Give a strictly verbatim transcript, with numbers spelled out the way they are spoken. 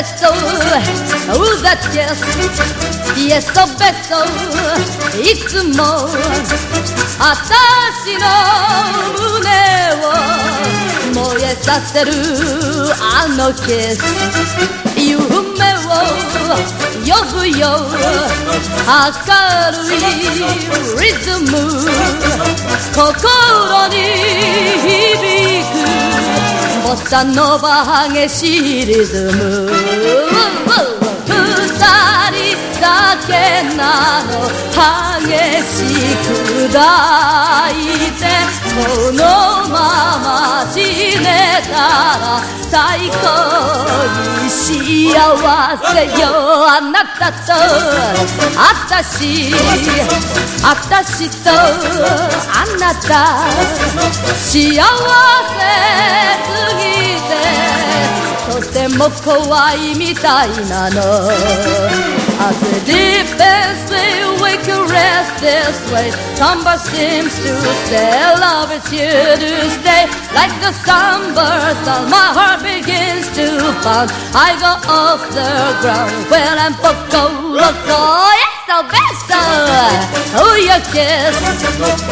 beso, oh that kiss, yes so beso, いつも私の胸を燃えさせるあのキス、夢を呼ぶよ明るいリズム、心に響くボサノバ激しいリズム、二人だけなの激しく抱いて、このまま死ねたら最高に幸せよ。あなたとあたし、あたしとあなた、幸せすぎてとても怖いみたいなの。As the deep and sleep we can rest this way, somebody seems to say love is here to stay. Like the sunburst on my heart begins to pound, I go off the ground when I'm poco loco. Yes, so beso, oh your kiss,